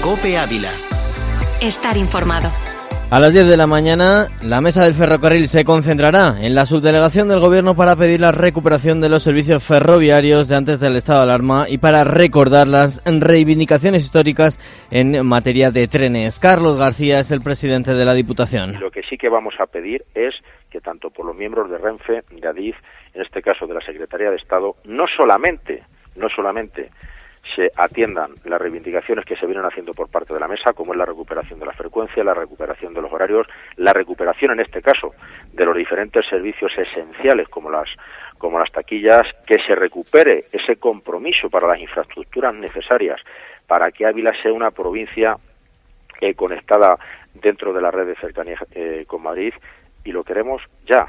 COPE Ávila. Estar informado. A las 10 de la mañana, la mesa del ferrocarril se concentrará en la subdelegación del Gobierno para pedir la recuperación de los servicios ferroviarios de antes del estado de alarma y para recordar las reivindicaciones históricas en materia de trenes. Carlos García es el presidente de la Diputación. Y lo que sí que vamos a pedir es que tanto por los miembros de Renfe, de Adif, en este caso de la Secretaría de Estado, no solamente se atiendan las reivindicaciones que se vienen haciendo por parte de la mesa, como es la recuperación de la frecuencia, la recuperación de los horarios, la recuperación en este caso de los diferentes servicios esenciales como las taquillas, que se recupere ese compromiso para las infraestructuras necesarias para que Ávila sea una provincia conectada dentro de la red de cercanías con Madrid, y lo queremos ya.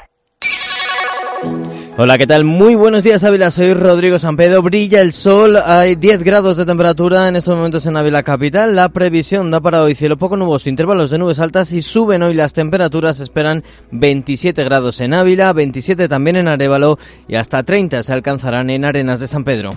Hola, ¿qué tal? Muy buenos días, Ávila. Soy Rodrigo Sampedo. Brilla el sol, hay 10 grados de temperatura en estos momentos en Ávila capital. La previsión da para hoy cielo poco nuboso, intervalos de nubes altas, y suben hoy las temperaturas. Esperan 27 grados en Ávila, 27 también en Arévalo y hasta 30 se alcanzarán en Arenas de San Pedro.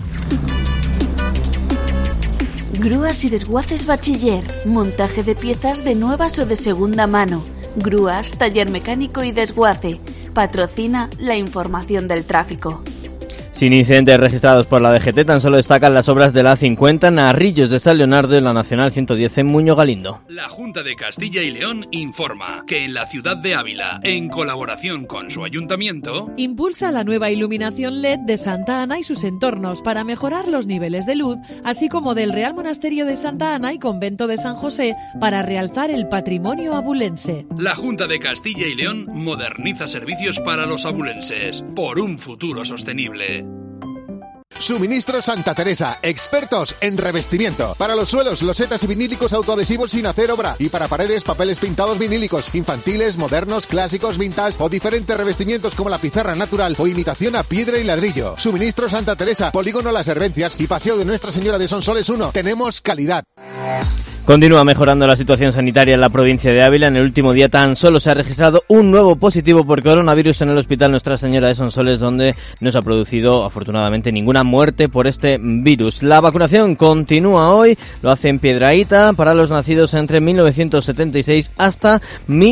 Grúas y desguaces Bachiller, montaje de piezas de nuevas o de segunda mano. Grúas, taller mecánico y desguace. Patrocina la información del tráfico. Sin incidentes registrados por la DGT, tan solo destacan las obras de la A50 Narrillos de San Leonardo y la Nacional 110 en Muñoz Galindo. La Junta de Castilla y León informa que en la ciudad de Ávila, en colaboración con su ayuntamiento, impulsa la nueva iluminación LED de Santa Ana y sus entornos para mejorar los niveles de luz, así como del Real Monasterio de Santa Ana y Convento de San José para realzar el patrimonio abulense. La Junta de Castilla y León moderniza servicios para los abulenses por un futuro sostenible. Suministro Santa Teresa, expertos en revestimiento. Para los suelos, losetas y vinílicos autoadhesivos sin hacer obra. Y para paredes, papeles pintados vinílicos, infantiles, modernos, clásicos, vintage o diferentes revestimientos como la pizarra natural o imitación a piedra y ladrillo. Suministro Santa Teresa, Polígono Las Herbencias y Paseo de Nuestra Señora de Sonsoles 1. Tenemos calidad. Continúa mejorando la situación sanitaria en la provincia de Ávila. En el último día tan solo se ha registrado un nuevo positivo por coronavirus en el Hospital Nuestra Señora de Sonsoles, donde no se ha producido afortunadamente ninguna muerte por este virus. La vacunación continúa hoy, lo hace en Piedrahíta para los nacidos entre 1976 hasta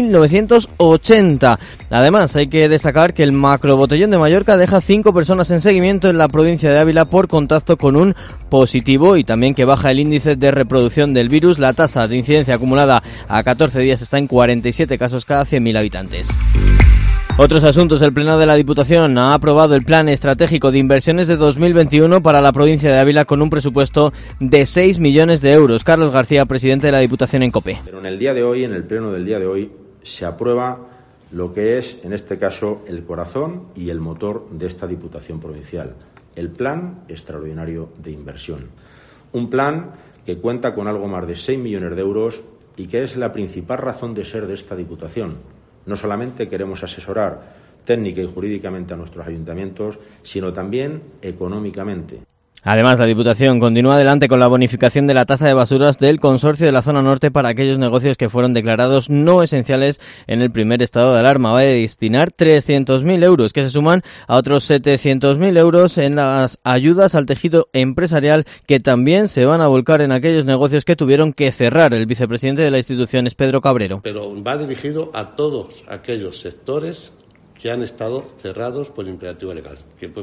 1980. Además, hay que destacar que el Macrobotellón de Mallorca deja 5 personas en seguimiento en la provincia de Ávila por contacto con un positivo, y también que baja el índice de reproducción del virus. La tasa de incidencia acumulada a 14 días está en 47 casos cada 100.000 habitantes. Otros asuntos. El Pleno de la Diputación ha aprobado el Plan Estratégico de Inversiones de 2021 para la provincia de Ávila con un presupuesto de 6 millones de euros. Carlos García, presidente de la Diputación en COPE. Pero en el Pleno del día de hoy, se aprueba lo que es, en este caso, el corazón y el motor de esta Diputación provincial, el Plan Extraordinario de Inversión. Un plan que cuenta con algo más de 6 millones de euros y que es la principal razón de ser de esta Diputación. No solamente queremos asesorar técnica y jurídicamente a nuestros ayuntamientos, sino también económicamente. Además, la Diputación continúa adelante con la bonificación de la tasa de basuras del consorcio de la zona norte para aquellos negocios que fueron declarados no esenciales en el primer estado de alarma. Va a destinar 300.000 euros, que se suman a otros 700.000 euros en las ayudas al tejido empresarial, que también se van a volcar en aquellos negocios que tuvieron que cerrar. El vicepresidente de la institución es Pedro Cabrero. Pero va dirigido a todos aquellos sectores que han estado cerrados por imperativo legal.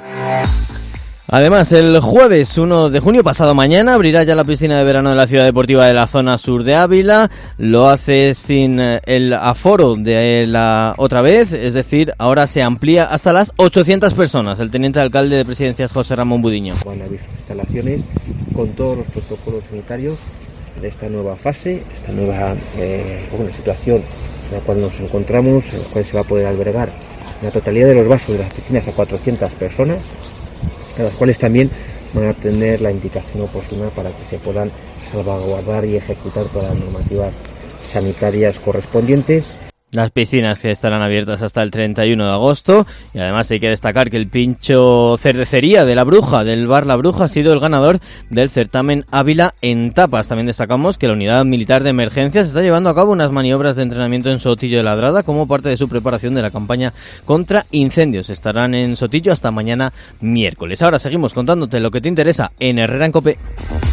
Además, el jueves 1 de junio, pasado mañana, abrirá ya la piscina de verano de la Ciudad Deportiva de la zona sur de Ávila. Lo hace sin el aforo de la otra vez, es decir, ahora se amplía hasta las 800 personas. El teniente alcalde de Presidencias, José Ramón Budiño. Van a haber instalaciones con todos los protocolos sanitarios de esta nueva fase, esta nueva situación en la cual nos encontramos, en la cual se va a poder albergar la totalidad de los vasos de las piscinas a 400 personas, a las cuales también van a tener la indicación oportuna para que se puedan salvaguardar y ejecutar todas las normativas sanitarias correspondientes. Las piscinas que estarán abiertas hasta el 31 de agosto, y además hay que destacar que el pincho cervecería de La Bruja, del bar La Bruja, ha sido el ganador del certamen Ávila en tapas. También destacamos que la Unidad Militar de Emergencias está llevando a cabo unas maniobras de entrenamiento en Sotillo de Ladrada como parte de su preparación de la campaña contra incendios. Estarán en Sotillo hasta mañana miércoles. Ahora seguimos contándote lo que te interesa en Herrera en COPE.